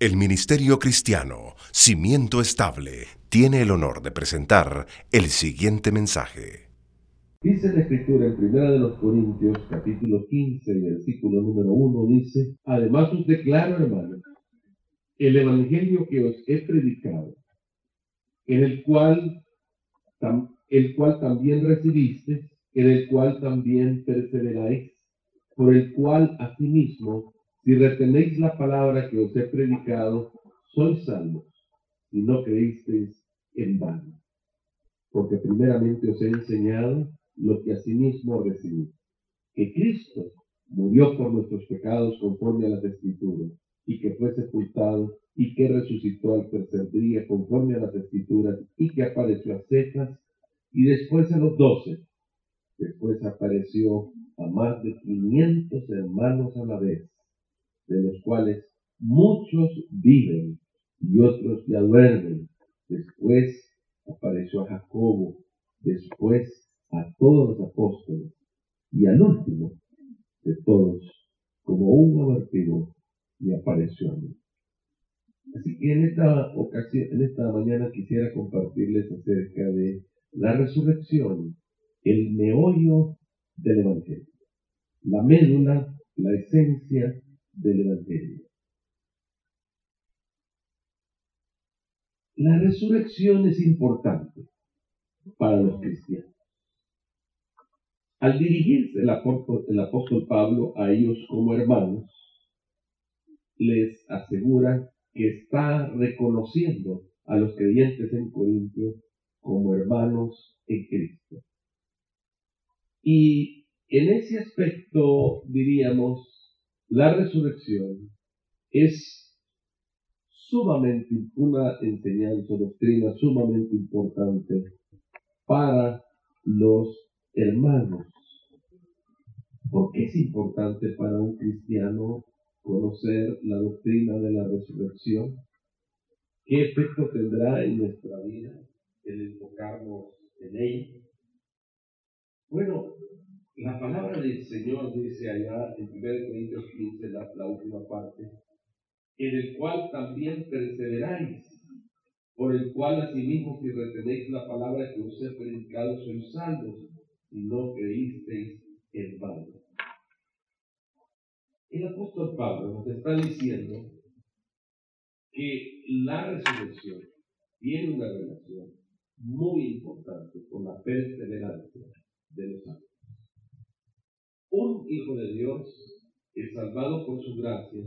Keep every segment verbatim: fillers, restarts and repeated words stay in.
El Ministerio Cristiano, Cimiento Estable, tiene el honor de presentar el siguiente mensaje. Dice la Escritura en Primera de los Corintios, capítulo quince, versículo número uno, dice: además os declaro, hermanos, el evangelio que os he predicado, en el cual, tam, el cual también recibisteis, en el cual también perseveráis, por el cual asimismo, si retenéis la palabra que os he predicado, sois salvos, si no creísteis en vano. Porque primeramente os he enseñado lo que asimismo recibí, que Cristo murió por nuestros pecados conforme a las Escrituras, y que fue sepultado, y que resucitó al tercer día conforme a las Escrituras, y que apareció a Cefas, y después a los doce. Después apareció a más de quinientos hermanos a la vez, de los cuales muchos viven y otros ya duermen. Después apareció a Jacobo, después a todos los apóstoles, y al último de todos, como un abortivo, y apareció a mí. Así que en esta ocasión, en esta mañana quisiera compartirles acerca de la resurrección, el meollo del Evangelio, la médula, la esencia del Evangelio. La resurrección es importante para los cristianos. Al dirigirse el apóstol, el apóstol Pablo a ellos como hermanos, les asegura que está reconociendo a los creyentes en Corintio como hermanos en Cristo. Y en ese aspecto, diríamos, la resurrección es sumamente una enseñanza, doctrina sumamente importante para los hermanos. ¿Por qué es importante para un cristiano conocer la doctrina de la resurrección? ¿Qué efecto tendrá en nuestra vida el enfocarnos en ella? Bueno, la palabra del Señor dice allá en primera Corintios quince, la, la última parte, en el cual también perseveráis, por el cual asimismo si retenéis la palabra que os he predicado sois salvos, si no creísteis en vano. El apóstol Pablo nos está diciendo que la resurrección tiene una relación muy importante con la perseverancia de los santos. Un hijo de Dios es salvado por su gracia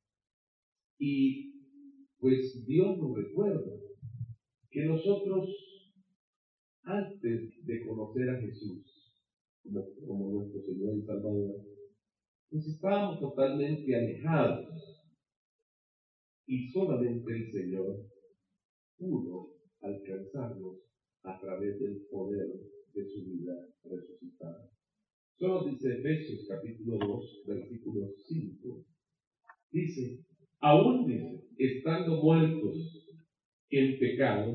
y pues Dios nos recuerda que nosotros antes de conocer a Jesús como, como nuestro Señor y Salvador, pues estábamos totalmente alejados y solamente el Señor pudo alcanzarnos a través del poder de su vida resucitada. Solo dice Efesios capítulo dos, versículo cinco, dice: aún dice, estando muertos en pecados,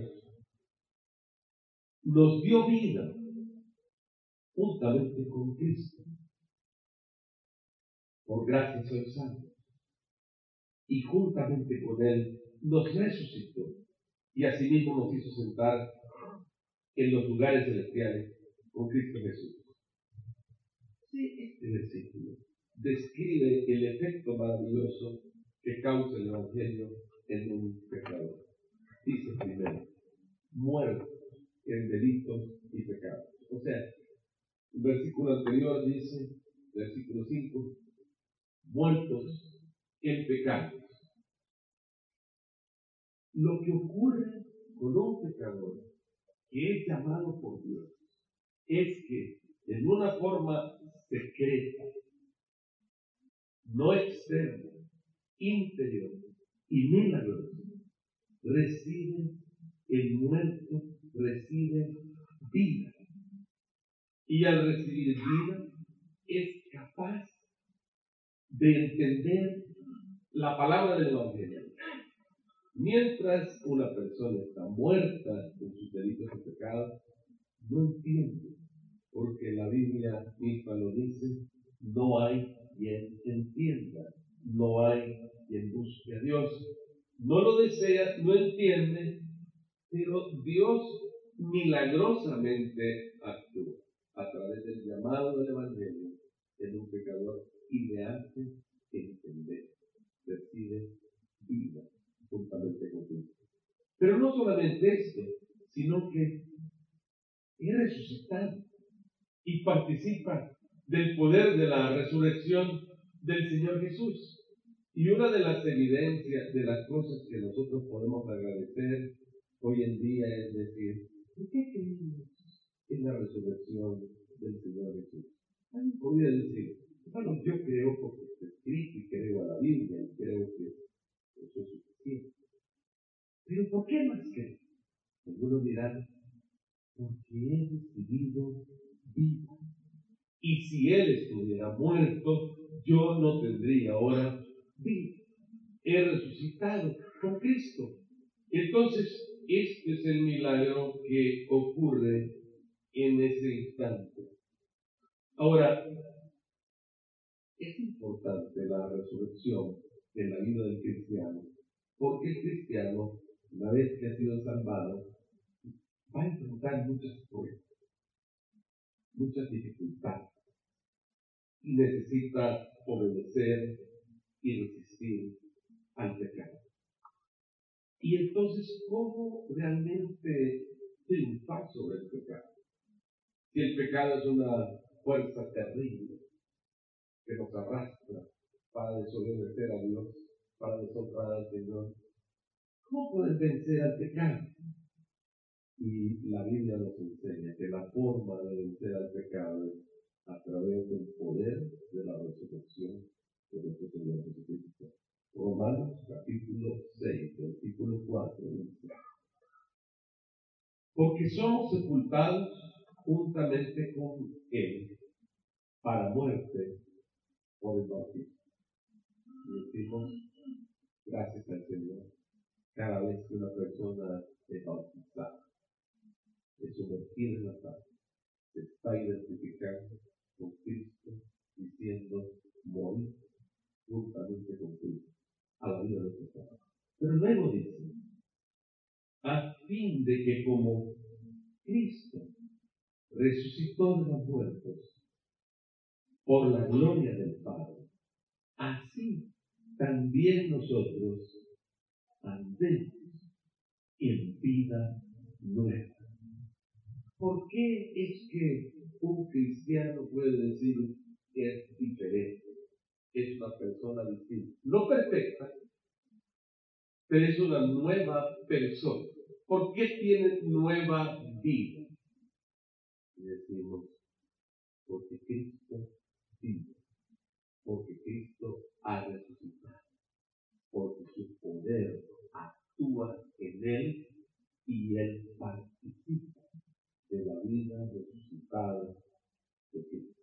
nos dio vida juntamente con Cristo. Por gracia sois salvos. Y juntamente con Él nos resucitó y asimismo nos hizo sentar en los lugares celestiales con Cristo Jesús. Sí, este versículo describe el efecto maravilloso que causa el Evangelio en un pecador. Dice primero, muerto en delitos y pecados. O sea, el versículo anterior dice, versículo cinco, muertos en pecados. Lo que ocurre con un pecador que es llamado por Dios es que en una forma secreta, no externa, interior y milagrosa, recibe el muerto, recibe vida. Y al recibir vida es capaz de entender la palabra del Evangelio. Mientras una persona está muerta en sus delitos y pecados, no entiende, porque la Biblia misma lo dice, no hay quien entienda, no hay quien busque a Dios. no lo desea, no entiende, pero Dios milagrosamente actúa a través del llamado del Evangelio en un pecador y le hace entender, recibe vida juntamente con Cristo. Pero no solamente esto, sino que es resucitado y participa del poder de la resurrección del Señor Jesús. Y una de las evidencias de las cosas que nosotros podemos agradecer hoy en día es decir, ¿por qué creemos en la resurrección del Señor Jesús? Alguien podría decir, bueno, yo creo porque está escrito y creo a la Biblia y creo que eso es suficiente. Pero ¿por qué más creo? Algunos dirán, porque he recibido vida. Y si Él estuviera muerto, yo no tendría ahora vida. He resucitado con Cristo. Entonces, este es el milagro que ocurre en ese instante. Ahora, es importante la resurrección en la vida del cristiano, porque el cristiano, una vez que ha sido salvado, va a enfrentar muchas pruebas, muchas dificultades, y necesita obedecer y resistir al pecado. Y entonces, ¿cómo realmente triunfar sobre el pecado? Si el pecado es una fuerza terrible que nos arrastra para desobedecer a Dios, para deshonrar al Señor, ¿cómo pueden vencer al pecado? Y la Biblia nos enseña que la forma de vencer al pecado es a través del poder de la resurrección de nuestro Señor Jesucristo. Romanos capítulo seis, versículo cuatro dice: porque somos sepultados juntamente con Él para muerte por el bautismo. Y decimos gracias al Señor cada vez que una persona es bautizada, es sumergida en la paz, se está identificando con Cristo, diciendo morir juntamente con Cristo a la vida de pecado. Pero luego dice, a fin de que como Cristo resucitó de los muertos por la gloria del Padre, así también nosotros andemos en vida nueva. ¿Por qué es que un cristiano puede decir que es diferente? Es una persona distinta, no perfecta, pero es una nueva persona. ¿Por qué tiene nueva vida? Y decimos, porque Cristo vive, porque Cristo ha resucitado, porque su poder actúa en él y él participa de la vida resucitada de Cristo.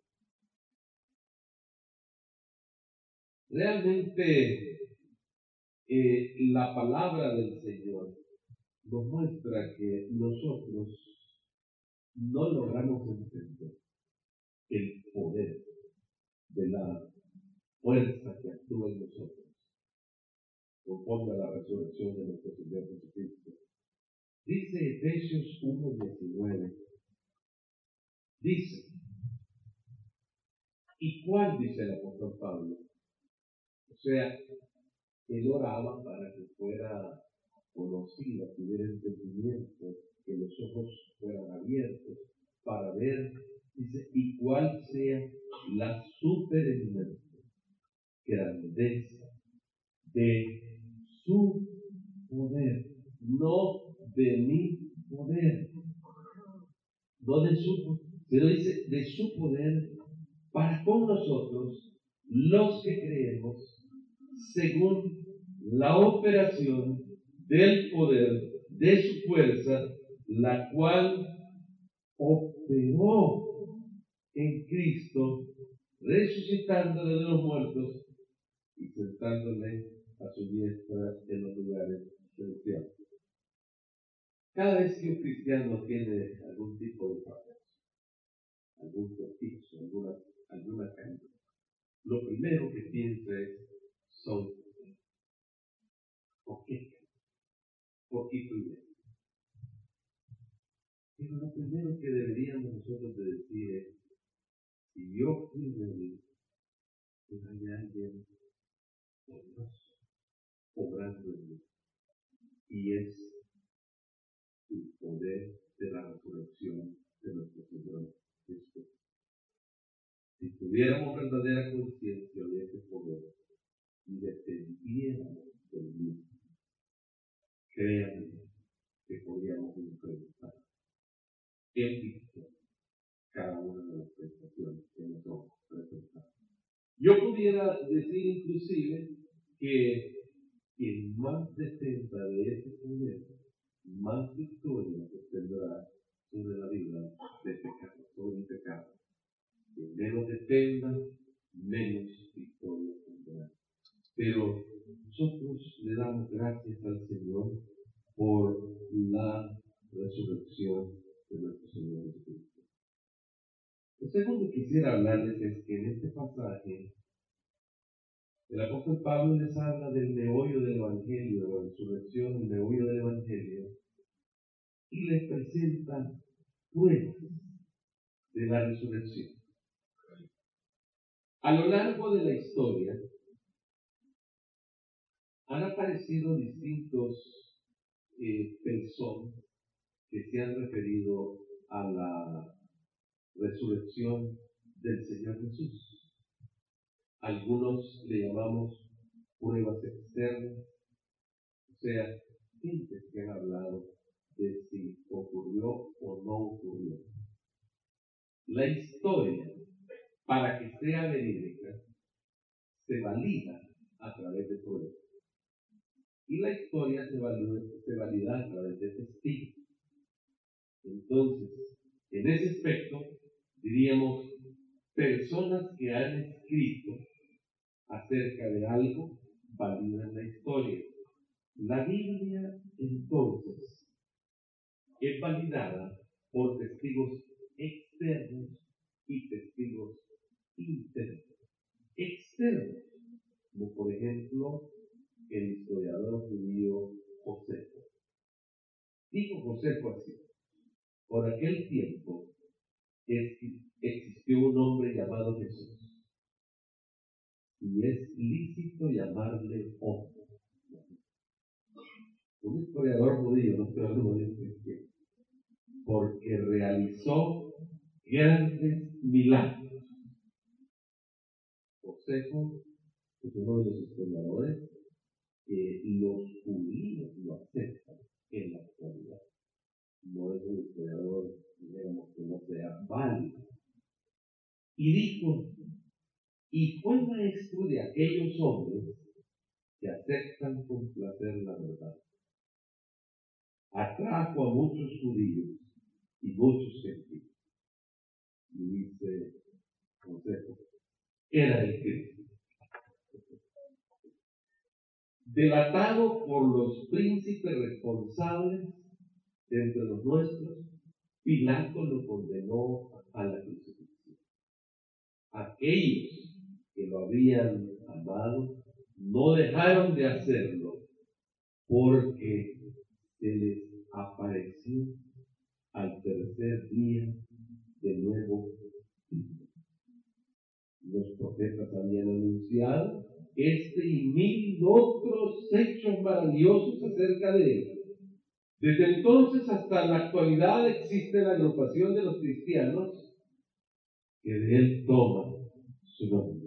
Realmente eh, la palabra del Señor nos muestra que nosotros no logramos entender el poder de la fuerza que actúa en nosotros conforme a la resurrección de nuestro Señor Jesucristo. Dice Efesios uno diecinueve, dice, ¿y cuál dice el apóstol Pablo? O sea, él oraba para que fuera conocida, tuviera entendimiento, que los ojos fueran abiertos para ver, dice, y cuál sea la supereminente grandeza de su poder, no de mi poder, no de su, pero dice de su poder para con nosotros, los que creemos, según la operación del poder de su fuerza, la cual operó en Cristo, resucitándole de los muertos y sentándole a su diestra en los lugares celestiales. Cada vez que un cristiano tiene algún tipo de fracaso, algún capricho, alguna, alguna caída, lo primero que piensa es, soy ¿Por qué? Poquito y bien. Pero lo primero que deberíamos nosotros de decir es, si yo fui débil, pues hay alguien poderoso obrando en mí. Y es el poder de la resurrección de nuestro Señor Jesús. Si tuviéramos verdadera conciencia de ese poder y dependiéramos del mismo, créanme que podríamos enfrentar en victoria cada una de las tentaciones que nos son presentadas. Yo pudiera decir inclusive que quien más dependa de ese poder, más victoria obtendrá sobre la vida de pecado, sobre el pecado. Quien menos dependa, menos victoria tendrá. Pero nosotros le damos gracias al Señor por la resurrección de nuestro Señor Jesucristo. Lo segundo que quisiera hablarles es que en este pasaje el apóstol Pablo les habla del meollo del Evangelio, de la resurrección, del meollo del Evangelio, y les presenta pruebas de la resurrección. A lo largo de la historia han aparecido distintos eh, personas que se han referido a la resurrección del Señor Jesús. Algunos le llamamos pruebas externas, o sea, gente que han hablado de si ocurrió o no ocurrió. La historia, para que sea verídica, se valida a través de pruebas. Y la historia se valida, se valida a través de testigos. Entonces, en ese aspecto, diríamos, personas que han escrito acerca de algo validan la historia. La Biblia, entonces, es validada por testigos externos y testigos internos. Externos, como por ejemplo el historiador judío Josefo. Dijo Josefo así: por aquel tiempo existió un hombre llamado Jesús, y es lícito llamarle hombre. Un historiador judío, no estoy hablando de un cristiano, porque realizó grandes milagros. Josefo es uno de los historiadores que los judíos lo aceptan en la actualidad. No es un historiador, digamos, que no sea válido. Y dijo, y fue maestro de aquellos hombres que aceptan con placer la verdad. Atrajo a muchos judíos y muchos gentiles. Y dice Josefo, era el Cristo. Delatado por los príncipes responsables de entre los nuestros, Pilato lo condenó a la crucifixión. Aquellos que lo habían amado no dejaron de hacerlo porque se les apareció al tercer día de nuevo. Los profetas habían anunciado este y mil otros hechos maravillosos acerca de él. Desde entonces hasta la actualidad existe la agrupación de los cristianos que de él toma su nombre.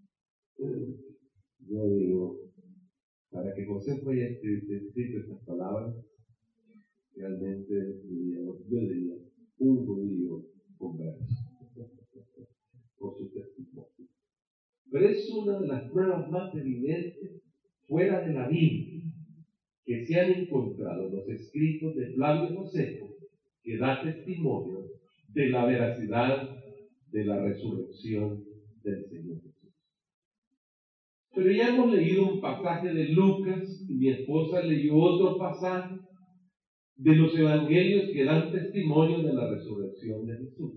Yo digo, para que José haya escrito estas palabras, realmente diría, yo diría, un judío converso por su testimonio. Pero es una de las pruebas más evidentes fuera de la Biblia que se han encontrado en los escritos de Flavio Josefo, que da testimonio de la veracidad de la resurrección del Señor Jesús. Pero ya hemos leído un pasaje de Lucas y mi esposa leyó otro pasaje de los evangelios que dan testimonio de la resurrección de Jesús.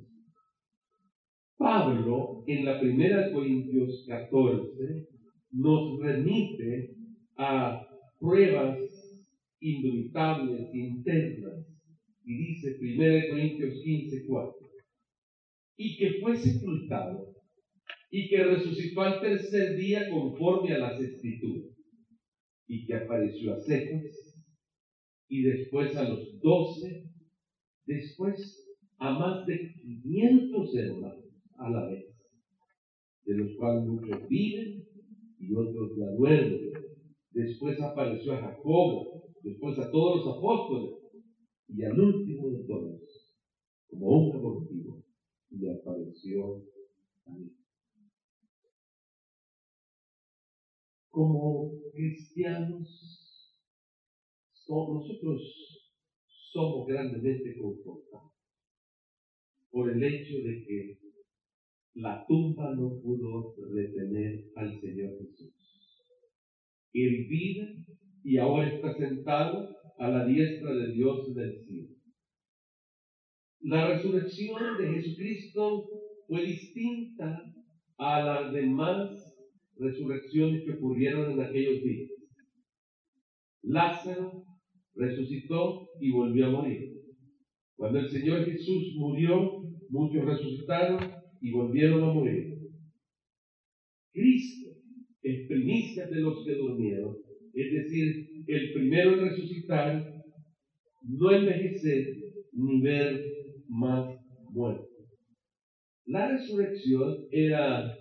Pablo, en la primera Corintios catorce, nos remite a pruebas indubitables, internas. Y dice primera Corintios quince, cuatro. Y que fue sepultado, y que resucitó al tercer día conforme a las Escrituras, y que apareció a Cefas, y después a los doce, después a más de quinientos hermanos a la vez, de los cuales muchos viven y otros ya duermen. Después apareció a Jacobo, después a todos los apóstoles, y al último de todos, como un abortivo, le apareció a mí. Como cristianos, nosotros somos grandemente confortados por el hecho de que la tumba no pudo retener al Señor Jesús. Él vive y ahora está sentado a la diestra de Dios en el cielo. La resurrección de Jesucristo fue distinta a las demás resurrecciones que ocurrieron en aquellos días. Lázaro resucitó y volvió a morir. Cuando el Señor Jesús murió, muchos resucitaron y volvieron a morir. Cristo es primicia de los que durmieron, es decir, el primero en resucitar, no envejecer ni ver más muerte. La resurrección era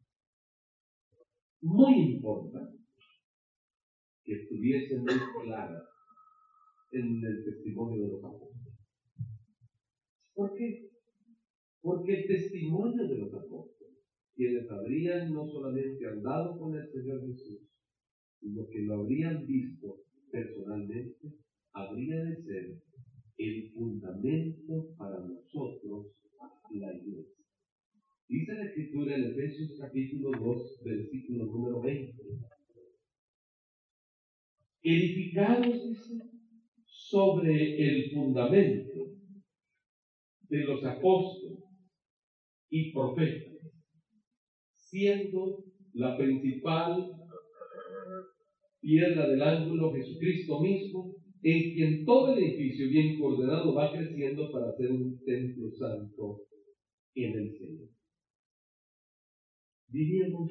muy importante que estuviese muy clara en el testimonio de los apóstoles. ¿Por qué? Porque el testimonio de los apóstoles, quienes habrían no solamente andado con el Señor Jesús, sino que lo habrían visto personalmente, habría de ser el fundamento para nosotros, la iglesia. Dice la Escritura en Efesios capítulo dos, versículo número veinte. Edificados, dice, sobre el fundamento de los apóstoles y profetas, siendo la principal piedra del ángulo Jesucristo mismo, en quien todo el edificio bien ordenado va creciendo para ser un templo santo en el Señor. Diríamos,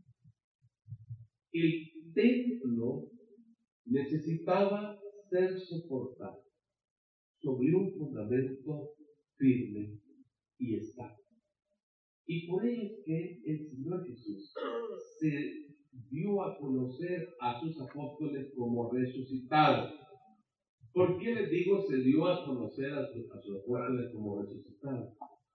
el templo necesitaba ser soportado sobre un fundamento firme y estable. Y por ello es que el Señor Jesús se dio a conocer a sus apóstoles como resucitado. ¿Por qué les digo se dio a conocer a, su, a sus apóstoles como resucitado?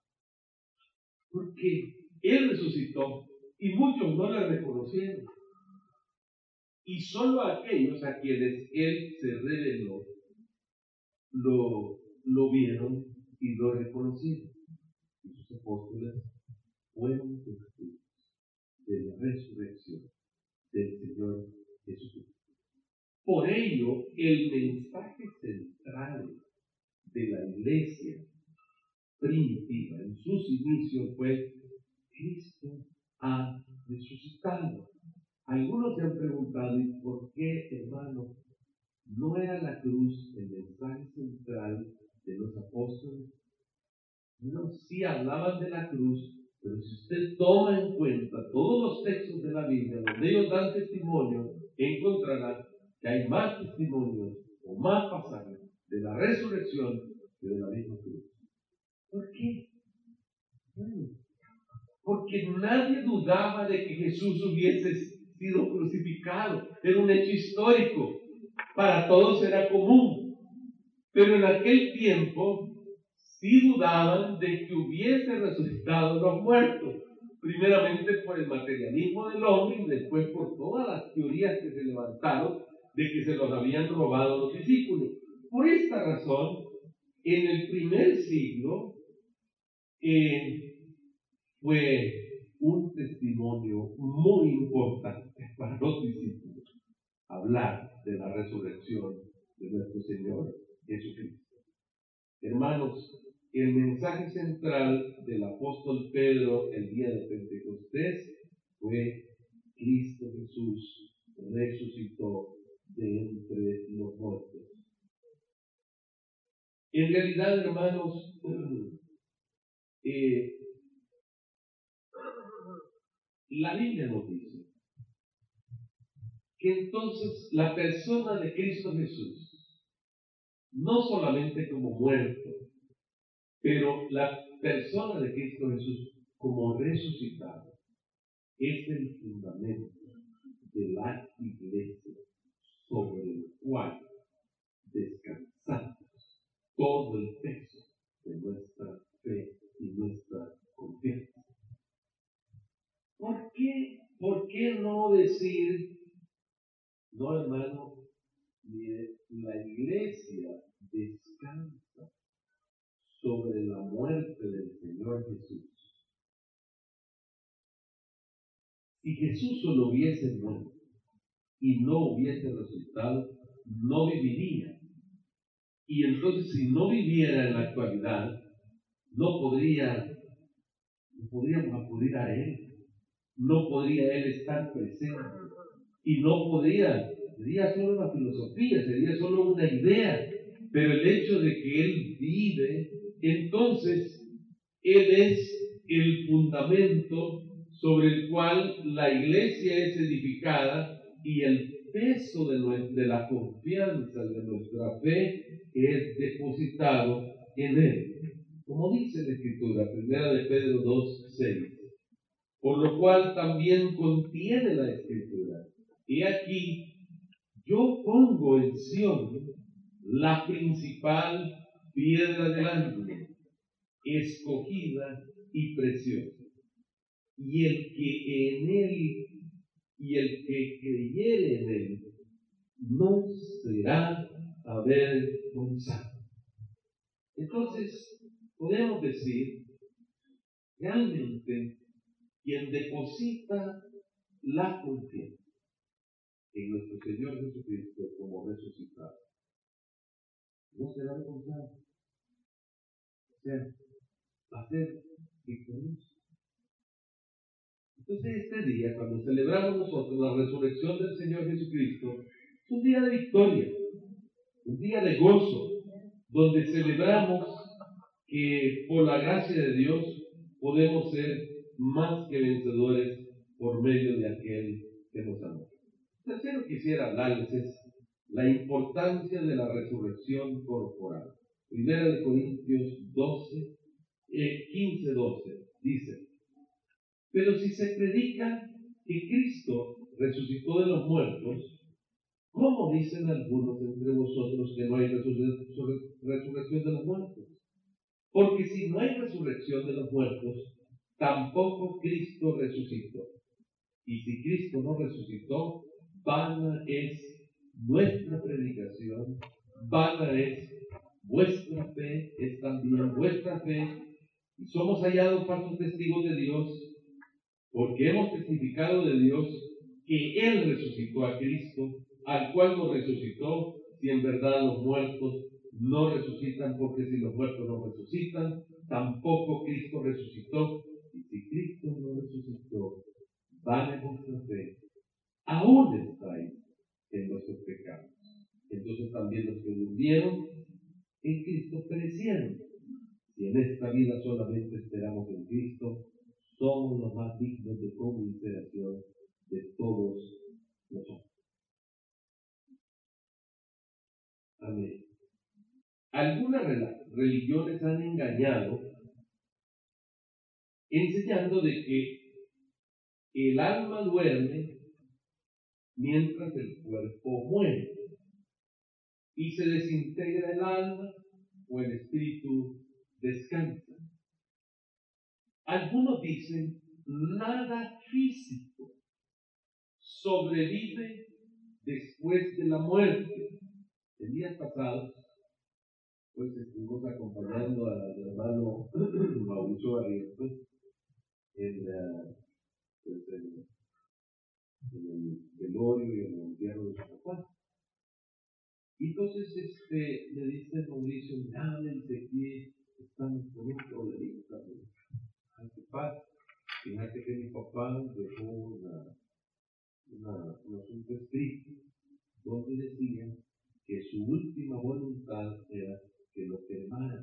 Porque Él resucitó y muchos no le reconocieron. Y solo aquellos a quienes Él se reveló lo, lo vieron y lo reconocieron. Y sus apóstoles fueron testigos de la resurrección del Señor Jesucristo. Por ello, el mensaje central de la iglesia primitiva en sus inicios fue: Cristo ha resucitado. Algunos se han preguntado, ¿y por qué, hermano, no era la cruz el mensaje central de los apóstoles? No, sí hablaban de la cruz, pero si usted toma en cuenta todos los textos de la Biblia donde ellos dan testimonio, encontrará que hay más testimonios o más pasajes de la resurrección que de la misma cruz. ¿Por qué? Bueno, porque nadie dudaba de que Jesús hubiese sido crucificado. Era un hecho histórico. Para todos era común. Pero en aquel tiempo sí dudaban de que hubiese resucitado los muertos. Primeramente por el materialismo del hombre y después por todas las teorías que se levantaron de que se los habían robado los discípulos. Por esta razón, en el primer siglo eh, fue un testimonio muy importante para los discípulos hablar de la resurrección de nuestro Señor Jesucristo. Hermanos, el mensaje central del apóstol Pedro el día de Pentecostés fue: Cristo Jesús resucitó de entre los muertos. En realidad, hermanos, eh, la Biblia nos dice que entonces la persona de Cristo Jesús, no solamente como muerto, pero la persona de Cristo Jesús como resucitado, es el fundamento de la iglesia sobre el cual descansamos todo el peso de nuestra fe y nuestra confianza. ¿Por qué? ¿Por qué no decir, no, hermano, mire, la iglesia descansa sobre la muerte del Señor Jesús? Si Jesús solo hubiese muerto y no hubiese resucitado, no viviría. Y entonces, si no viviera en la actualidad, no podría, no podríamos acudir a Él. No podría Él estar presente. Y no podría, sería solo una filosofía, sería solo una idea. Pero el hecho de que Él vive, entonces Él es el fundamento sobre el cual la iglesia es edificada y el peso de, nuestra, de la confianza de nuestra fe es depositado en Él. Como dice la Escritura, primera de Pedro dos, seis. Por lo cual también contiene la Escritura. Y aquí yo pongo en Sión la principal piedra del ángulo, escogida y preciosa. Y el que en él, y el que creyere en él, no será avergonzado. Entonces, podemos decir, realmente, quien deposita la confianza en nuestro Señor Jesucristo como resucitado, no será avergonzado. O sea, va a ser victorioso. Entonces, este día, cuando celebramos nosotros la resurrección del Señor Jesucristo, es un día de victoria, un día de gozo, donde celebramos que por la gracia de Dios podemos ser más que vencedores por medio de aquel que nos amó. Tercero quisiera hablarles es la importancia de la resurrección corporal. Primera de Corintios doce, eh, quince, doce, dice: pero si se predica que Cristo resucitó de los muertos, ¿cómo dicen algunos entre vosotros que no hay resurrección de los muertos? Porque si no hay resurrección de los muertos, tampoco Cristo resucitó. Y si Cristo no resucitó, vana es nuestra predicación, vana es vuestra fe, es también vuestra fe, y somos hallados falsos testigos de Dios, porque hemos testificado de Dios que Él resucitó a Cristo, al cual nos resucitó, si en verdad los muertos no resucitan, porque si los muertos no resucitan, tampoco Cristo resucitó. Y si Cristo no resucitó, vana es vuestra fe, aún estáis en vuestros pecados. Entonces también los que durmieron en Cristo perecieron. Si en esta vida solamente esperamos en Cristo, somos los más dignos de conmiseración de todos nosotros. Amén. Algunas religiones han engañado enseñando de que el alma duerme mientras el cuerpo muere y se desintegra el alma o el espíritu descansa. Algunos dicen, nada físico sobrevive después de la muerte. El día pasado, pues estuvimos acompañando al hermano Mauricio Barrientos en, la, pues, en, en el velorio y en el entierro de su papá. Y entonces este, le dice Mauricio, mira, que estamos con un problemita también. Paz. Fíjate que mi papá dejó una, una, un asunto escrito donde decía que su última voluntad era que lo cremaran.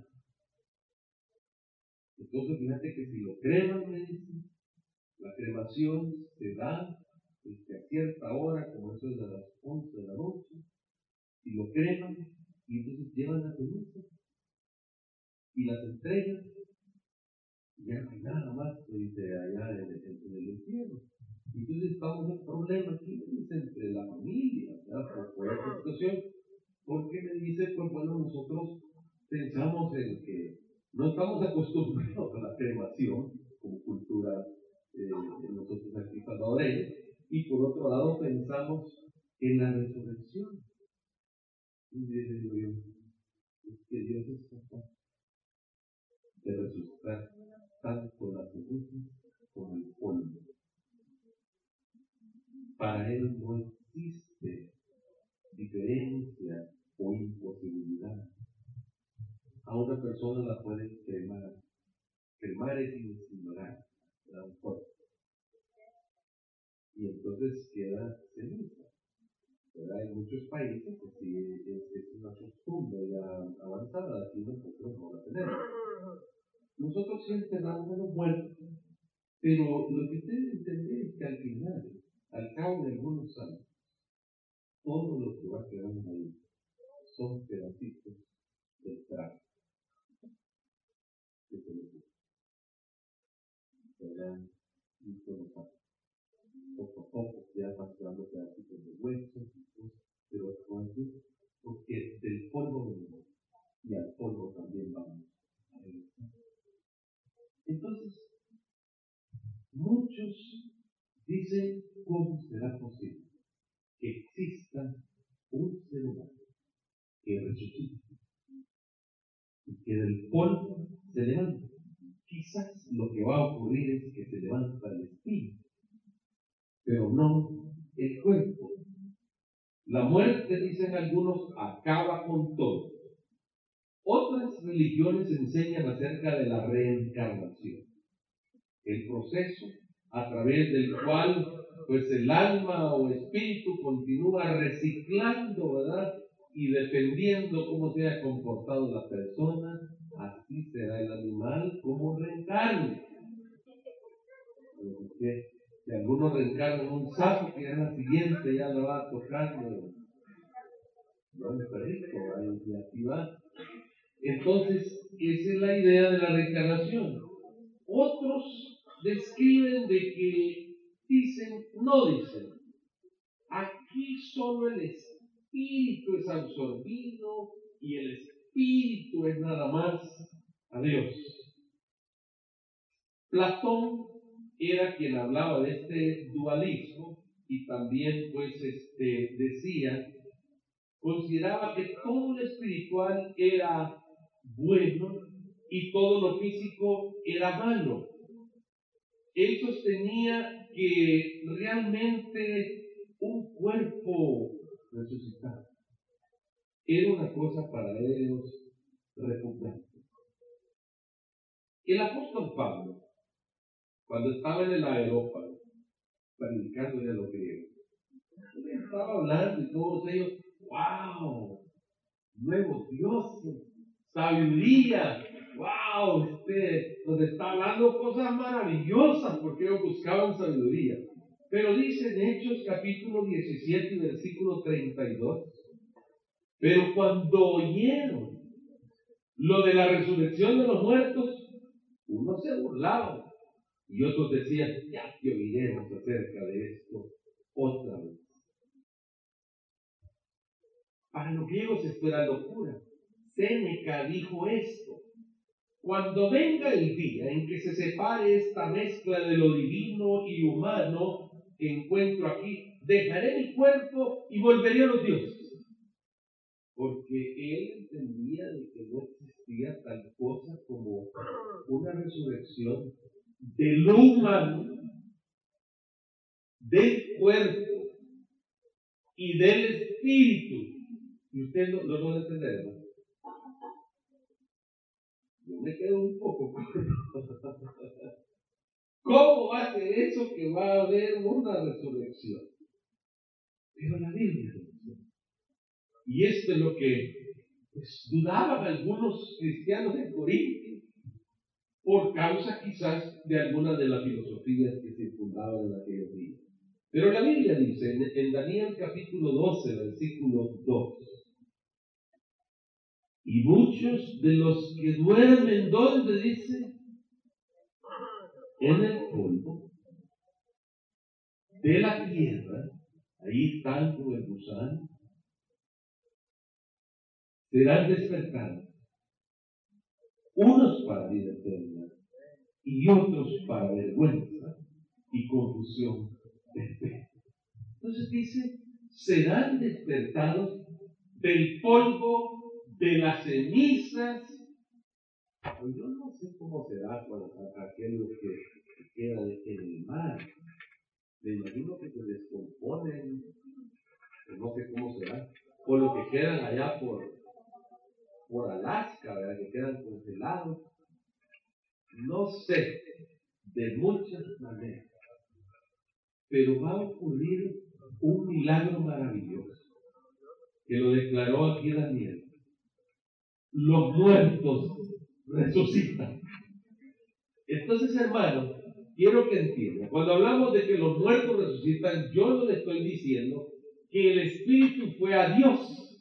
Entonces, fíjate que si lo creman, me dice, la cremación se da este, a cierta hora, como eso es de las once de la noche, y lo creman, y entonces llevan las cenizas y las entregan, y ya no hay nada más, me dice, allá en el, en el infierno. Entonces estamos en problema aquí, me dice, entre la familia, ¿verdad? Por, por esta situación, porque me dice, pues bueno, nosotros pensamos en que no estamos acostumbrados a la cremación como cultura eh, nosotros aquí salvadoreños, y por otro lado pensamos en la resurrección. Y digo yo, es que Dios es capaz de resucitar tanto la cenizas como el polvo. Para Él no existe diferencia o imposibilidad. A una persona la pueden cremar. Cremar es incinerar, da un fuego. Y entonces queda ceniza. ¿Verdad? En muchos países pues, sí, es, es una costumbre ya avanzada, aquí nosotros no la tenemos. Nosotros sí enterramos a los muertos, pero lo que ustedes entender es que al final, al cabo de algunos años, todo lo que va quedando ahí son pedacitos del trapo que se les gusta. ¿Verdad? Y todo pasa. Poco a poco ya van quedando pedacitos de huesos, pero actualmente, porque del polvo venimos y al polvo también vamos a regresar. Entonces, muchos dicen, ¿cómo será posible que exista un ser humano que resucite y que del polvo se levante? Quizás lo que va a ocurrir es que se levanta el espíritu, pero no el cuerpo. La muerte, dicen algunos, acaba con todo. Otras religiones enseñan acerca de la reencarnación, el proceso a través del cual pues el alma o espíritu continúa reciclando, ¿verdad? Y dependiendo cómo se haya comportado la persona, así será el animal como reencarne. Porque si alguno reencarna en un sapo, que en la siguiente ya lo va tocando, no me perrito, y así va. Entonces, esa es la idea de la reencarnación. Otros describen de que dicen, no dicen, aquí solo el espíritu es absorbido y el espíritu es nada más a Dios. Platón era quien hablaba de este dualismo y también pues este, decía, consideraba que todo lo espiritual era bueno y todo lo físico era malo. Él sostenía que realmente un cuerpo resucitado era una cosa para ellos repugnante. El apóstol Pablo, cuando estaba en el Areópago, predicándole a los griegos, estaba hablando y todos ellos, ¡wow! Nuevos dioses, sabiduría, wow, usted nos está hablando cosas maravillosas porque ellos buscaban sabiduría. Pero dice en Hechos capítulo diecisiete, versículo treinta y dos, pero cuando oyeron lo de la resurrección de los muertos, unos se burlaban y otros decían, ya que oiremos acerca de esto otra vez. Para los griegos esto era locura. Séneca dijo esto: cuando venga el día en que se separe esta mezcla de lo divino y humano que encuentro aquí, dejaré mi cuerpo y volveré a los dioses. Porque él entendía de que no existía tal cosa como una resurrección de lo humano, del cuerpo y del espíritu. Y usted no lo va a entender, ¿no? Yo me quedo un poco corto. ¿Cómo va a ser eso que va a haber una resurrección? Pero la Biblia lo dice. Y esto es lo que pues, dudaban algunos cristianos en Corinto, por causa quizás de algunas de las filosofías que se fundaban en aquellos días. Pero la Biblia dice en, en Daniel capítulo doce, versículo dos, y muchos de los que duermen, ¿dónde dice? En el polvo de la tierra, ahí están con el gusano, serán despertados, unos para vida eterna y otros para vergüenza y confusión perpetua. Entonces dice, serán despertados del polvo, de las cenizas. Pues yo no sé cómo será con aquellos que quedan en el mar. Me imagino que se descomponen, no sé cómo será, o los que quedan allá por, por Alaska, ¿verdad? Que quedan congelados. No sé, de muchas maneras, pero va a ocurrir un milagro maravilloso, que lo declaró aquí Daniel. Los muertos resucitan. Entonces, hermanos, quiero que entiendan, cuando hablamos de que los muertos resucitan, yo no le estoy diciendo que el espíritu fue a Dios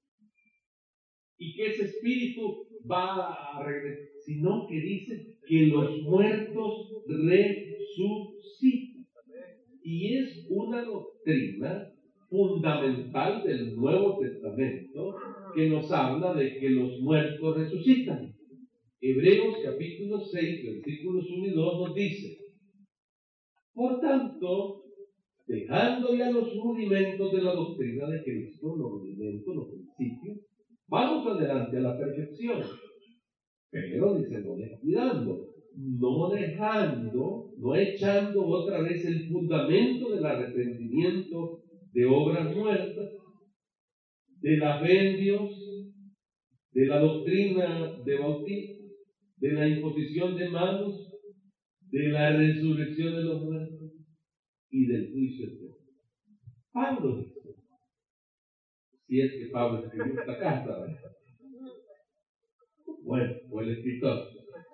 y que ese espíritu va a regresar, sino que dice que los muertos resucitan. Y es una doctrina fundamental del Nuevo Testamento que nos habla de que los muertos resucitan. Hebreos capítulo seis, versículos uno y dos nos dice: por tanto, dejando ya los rudimentos de la doctrina de Cristo, los rudimentos, los principios, vamos adelante a la perfección. Pero dice, no descuidando, no dejando, no echando otra vez el fundamento del arrepentimiento de obras muertas, de la fe en Dios, de la doctrina de bautismo, de la imposición de manos, de la resurrección de los muertos y del juicio eterno. Pablo dice, si es que Pablo escribió esta carta, ¿verdad? Bueno, o el escritor,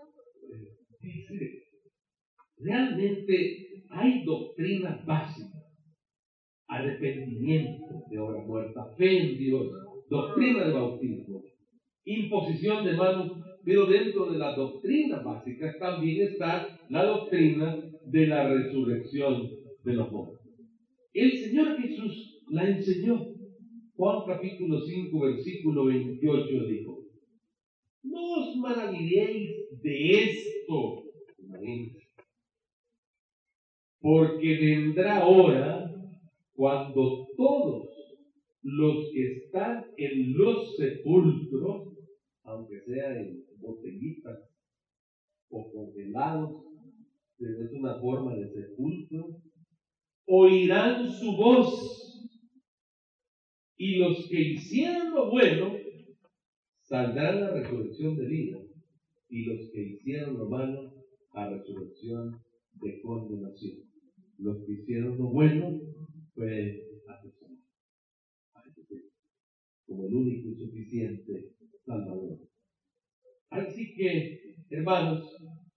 dice, realmente hay doctrinas básicas, arrepentimiento de obras muertas, fe en Dios, doctrina de bautismo, imposición de manos, pero dentro de las doctrinas básicas también está la doctrina de la resurrección de los muertos. El Señor Jesús la enseñó. Juan capítulo cinco, versículo veintiocho dijo: no os maravilléis de esto, porque vendrá hora cuando todos los que están en los sepulcros, aunque sea en botellitas o congelados, pero es una forma de sepulcro, oirán su voz, y los que hicieron lo bueno saldrán a resurrección de vida, y los que hicieron lo malo a resurrección de condenación. Los que hicieron lo bueno fue a Jesús, a Jesucristo, como el único y suficiente Salvador. Así que, hermanos,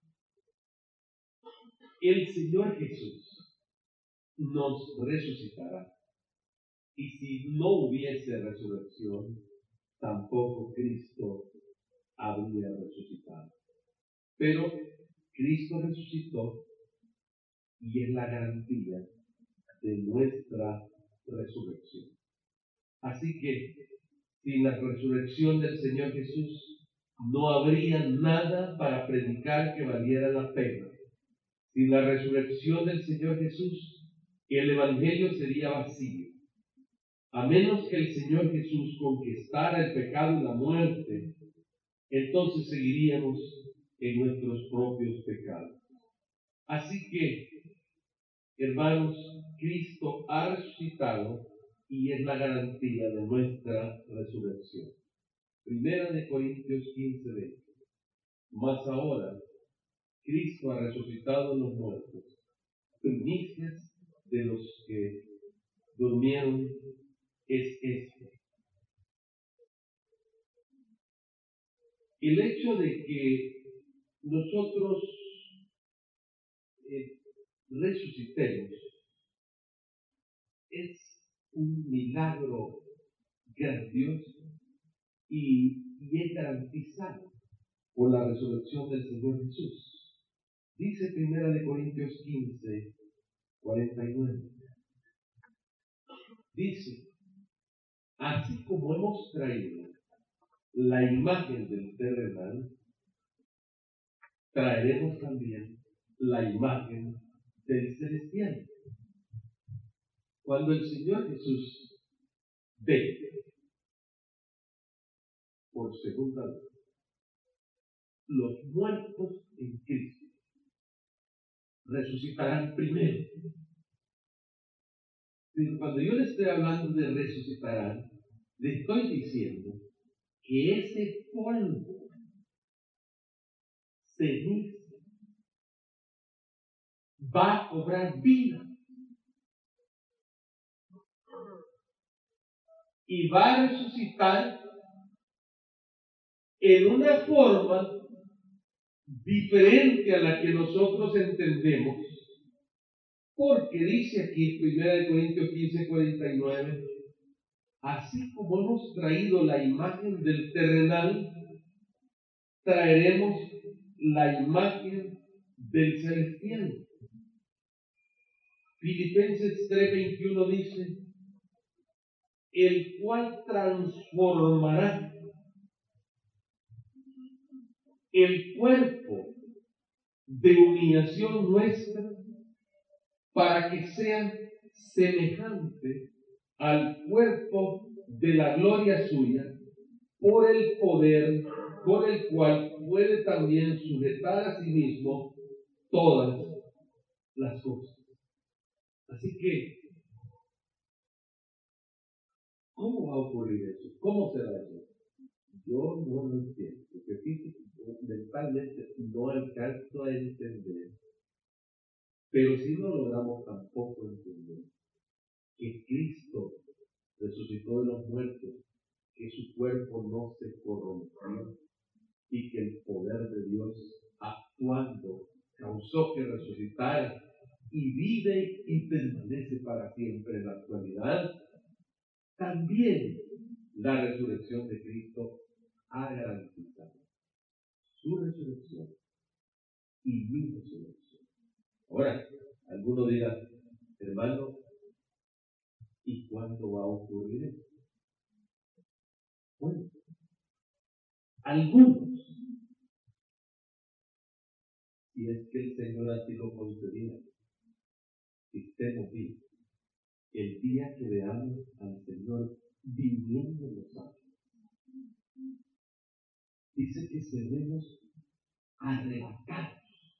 el Señor Jesús nos resucitará. Y si no hubiese resurrección, tampoco Cristo habría resucitado. Pero Cristo resucitó y es la garantía de nuestra resurrección. Así que, sin la resurrección del Señor Jesús, no habría nada para predicar que valiera la pena. Sin la resurrección del Señor Jesús, el Evangelio sería vacío. A menos que el Señor Jesús conquistara el pecado y la muerte, entonces seguiríamos en nuestros propios pecados. Así que, hermanos, Cristo ha resucitado y es la garantía de nuestra resurrección. Primera de Corintios quince, veinte. Mas ahora, Cristo ha resucitado de los muertos, primicias de los que durmieron es esto, el hecho de que nosotros eh, resucitemos es un milagro grandioso y, y es garantizado por la resurrección del Señor Jesús. Dice Primera de Corintios quince, cuarenta y nueve. Dice, así como hemos traído la imagen del terrenal, traeremos también la imagen del celestial. Cuando el Señor Jesús venga por segunda vez, los muertos en Cristo resucitarán primero. Pero cuando yo le estoy hablando de resucitarán, le estoy diciendo que ese polvo, ceniza, va a cobrar vida y va a resucitar en una forma diferente a la que nosotros entendemos, porque dice aquí Primera Corintios quince, cuarenta y nueve, así como hemos traído la imagen del terrenal, traeremos la imagen del celestial. Filipenses tres veintiuno dice, el cual transformará el cuerpo de humillación nuestra para que sea semejante al cuerpo de la gloria suya, por el poder con el cual puede también sujetar a sí mismo todas las cosas. Así que, ¿cómo va a ocurrir eso? ¿Cómo será eso? Yo no lo entiendo, porque fíjate, mentalmente no alcanzo a entender. Pero si no logramos tampoco entender que Cristo resucitó de los muertos, que su cuerpo no se corrompió y que el poder de Dios actuando causó que resucitara y vive y permanece para siempre en la actualidad, también la resurrección de Cristo ha garantizado su resurrección y mi resurrección. Ahora, alguno dirá, hermano, ¿y cuándo va a ocurrir esto? Bueno, algunos, si es que el Señor así lo concediera, estemos vivos, el día que veamos al Señor viviendo en los ángeles, dice que seremos arrebatados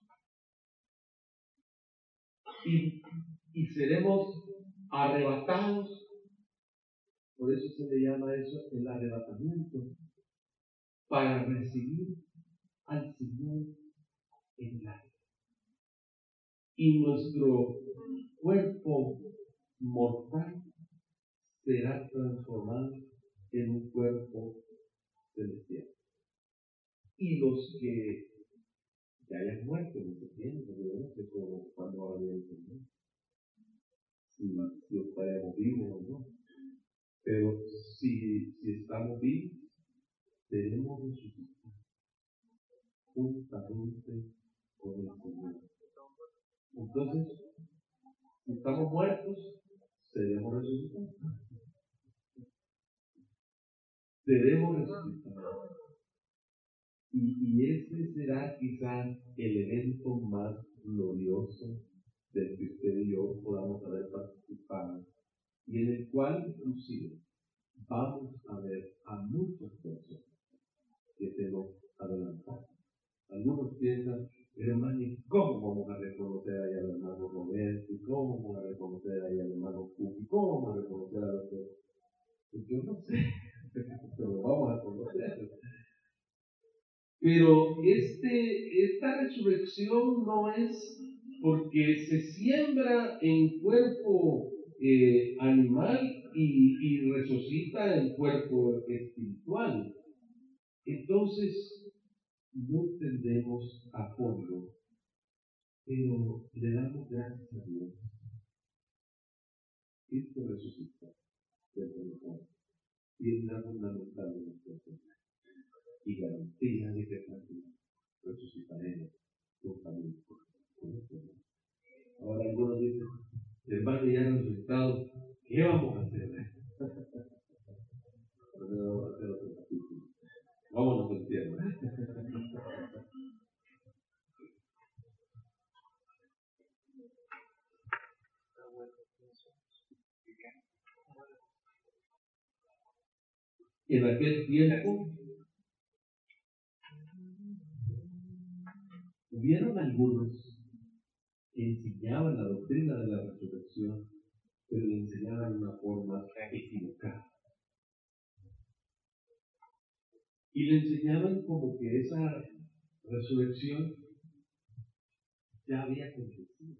y, y seremos arrebatados. Por eso se le llama eso el arrebatamiento, para recibir al Señor en el aire. Y nuestro cuerpo mortal será transformado en un cuerpo celestial. Y los que ya hayan muerto en ese tiempo, no sé cómo, cuándo va a venir el Señor, si, si estaremos vivos o no. Pero si, si estamos vivos, seremos resucitados juntamente con el Señor. Entonces, si estamos muertos, seremos resucitados. Seremos resucitados. Y, y ese será quizás el evento más glorioso del que usted y yo podamos haber participado, y en el cual inclusive vamos a ver a muchas personas que se nos adelantaron. Algunos piensan, hermano, ¿y cómo vamos a reconocer ahí al hermano Roberto? ¿Y cómo vamos a reconocer ahí al hermano Cupi? ¿Cómo vamos a reconocer a los que...? Pues yo no sé, pero vamos a conocer. Pero este, esta resurrección no es porque se siembra en cuerpo eh, animal y, y resucita en cuerpo espiritual. Entonces, no entendemos a fondo, pero le damos gracias a Dios. Cristo resucitó desde los muertos. Piedra fundamental de nuestra fe y garantía de que también resucitaremos juntamente con el Señor. Ahora algunos dicen, hermano, ya han resucitado, ¿qué vamos a hacer? Vamos a hacer otro capítulo. Vámonos al cielo. En aquel tiempo hubieron algunos que enseñaban la doctrina de la resurrección, pero le enseñaban de una forma equivocada. Y le enseñaban como que esa resurrección ya había acontecido.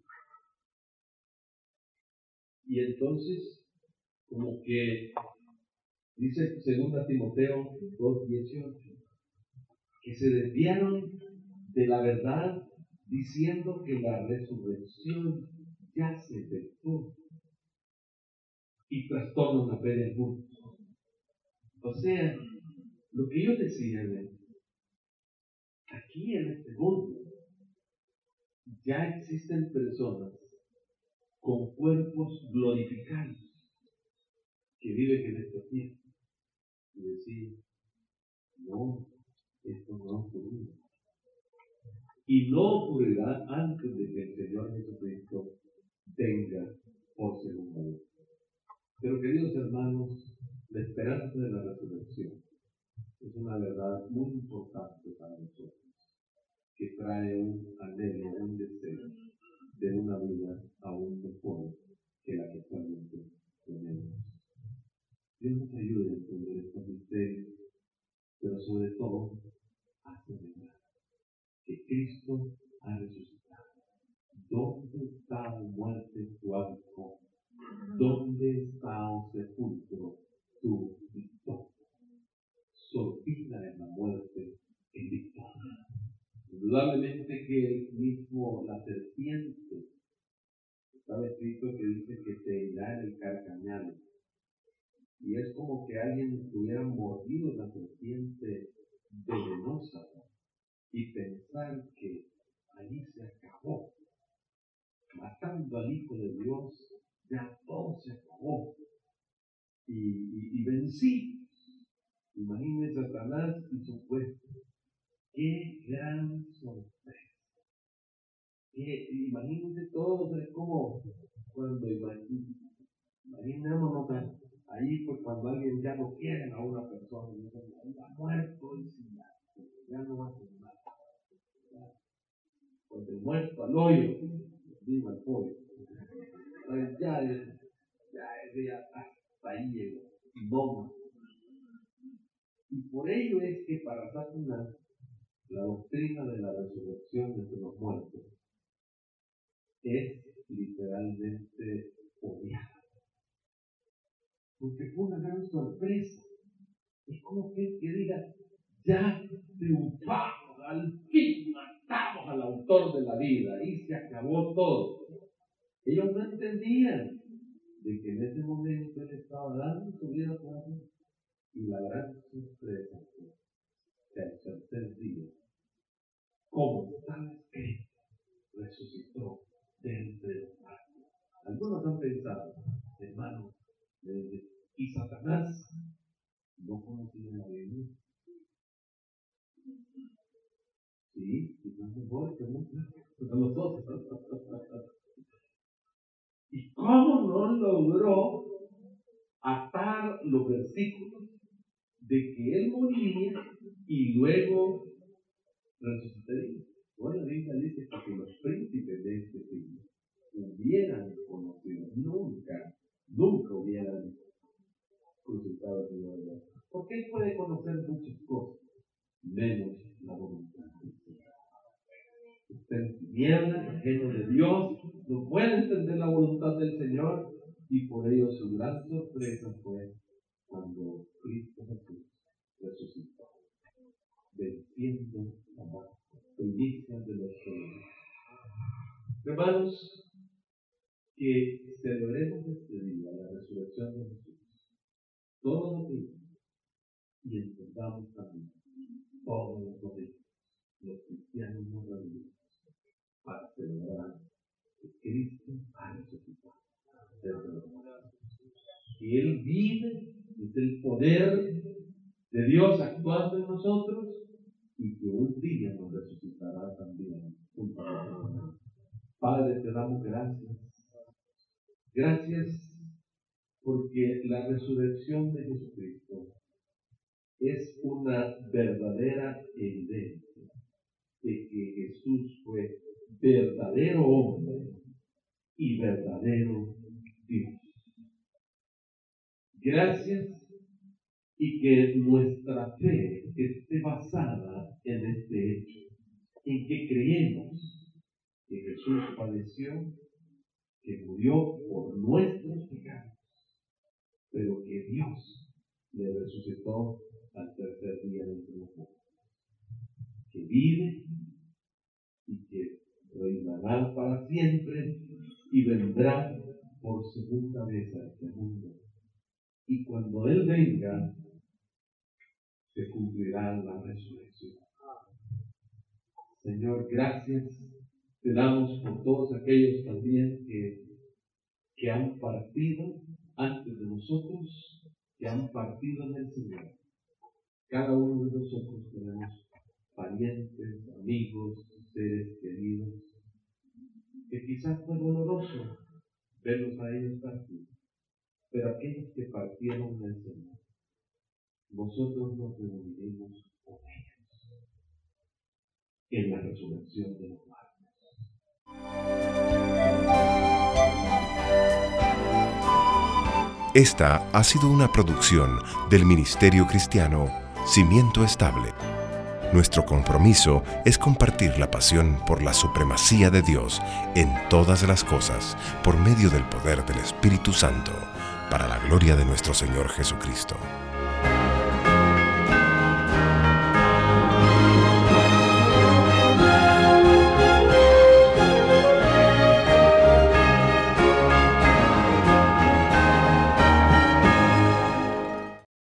Y entonces, como que dice segunda Timoteo dos dieciocho, que se desviaron de la verdad diciendo que la resurrección ya se efectuó y trastornan la fe de algunos. O sea, lo que yo decía es, aquí en este mundo ya existen personas con cuerpos glorificados que viven en esta tierra. Y decir, no, esto no ha ocurrido. Y no ocurrirá antes de que el Señor Jesucristo venga por segunda vez. Pero queridos hermanos, la esperanza de la resurrección es una verdad muy importante para nosotros, que trae un anhelo, un deseo de una vida aún mejor que la que actualmente tenemos. Dios nos ayude a entender estos misterios, pero sobre todo a celebrar que Cristo ha resucitado. ¿Dónde está, oh muerte, tu aguijón? ¿Dónde está, oh sepulcro, tu victoria? Sortida en la muerte en victoria. Indudablemente que el mismo, la serpiente, estaba escrito que dice que te irá en el carcañal. Y es como que alguien hubiera mordido la serpiente venenosa y pensar que allí se acabó. Matando al Hijo de Dios, ya todo se acabó. Y, y, y vencí. Imagínense Satanás y su puesto. ¡Qué gran sorpresa! Que, imagínense todos, es como cuando imaginémonos ahí, pues cuando alguien ya no quiere a una persona, y dicen, ha muerto y sin nada, ya no va a hacer nada. Pues el muerto al hoyo, digo al pollo. Entonces ya, ya, ya hasta ahí llegó, no más. Y por ello es que para Satanás, la doctrina de la resurrección de los muertos es literalmente odiada. Porque fue una gran sorpresa. Es como que, que diga, ya triunfamos, al fin matamos al autor de la vida y se acabó todo. Ellos no entendían de que en ese momento él estaba dando su vida por mí. Y la gran sorpresa fue que al tercer día, como estaba escrito, resucitó de entre los muertos. Algunos han pensado, hermano, eh, y Satanás no conocía la Biblia. Sí, quizás mejor que muchos de nosotros. ¿Y cómo no logró atar los versículos de que él moriría y luego resucitaría? Bueno, la Biblia dice que si los príncipes de este siglo hubieran conocido, nunca, nunca hubieran crucificado al Señor de Dios. Porque él puede conocer muchas cosas, menos la voluntad del Señor. Está en tinieblas, ajeno de Dios, no puede entender la voluntad del Señor, y por ello su gran sorpresa fue cuando Cristo Jesús resucitó, venciendo la primicias de los pueblos. Hermanos, que celebremos este día, la resurrección de Jesús, todos los días, y entendamos también todos los domingos, los cristianos no reunimos para celebrar que Cristo ha resucitado desde los muertos. Que Él vive, es el poder de Dios actuando en nosotros, y que un día nos resucitará también junto a nosotros. Padre, te damos gracias. Gracias porque la resurrección de Jesucristo es una verdadera evidencia de que Jesús fue verdadero hombre y verdadero Dios. Gracias, y que nuestra fe esté basada en este hecho, en que creemos que Jesús padeció, que murió por nuestros pecados, pero que Dios le resucitó al tercer día de entre los muertos, que vive y que reinará para siempre y vendrá por segunda vez a este mundo. Y cuando Él venga, se cumplirá la resurrección. Señor, gracias te damos por todos aquellos también que, que han partido antes de nosotros, que han partido en el Señor. Cada uno de nosotros tenemos parientes, amigos, seres queridos, que quizás fue doloroso verlos a ellos partir, pero aquellos que partieron en el Señor, nosotros nos reuniremos con ellos en la resurrección de los muertos. Esta ha sido una producción del Ministerio Cristiano Cimiento Estable. Nuestro compromiso es compartir la pasión por la supremacía de Dios en todas las cosas por medio del poder del Espíritu Santo, para la gloria de nuestro Señor Jesucristo.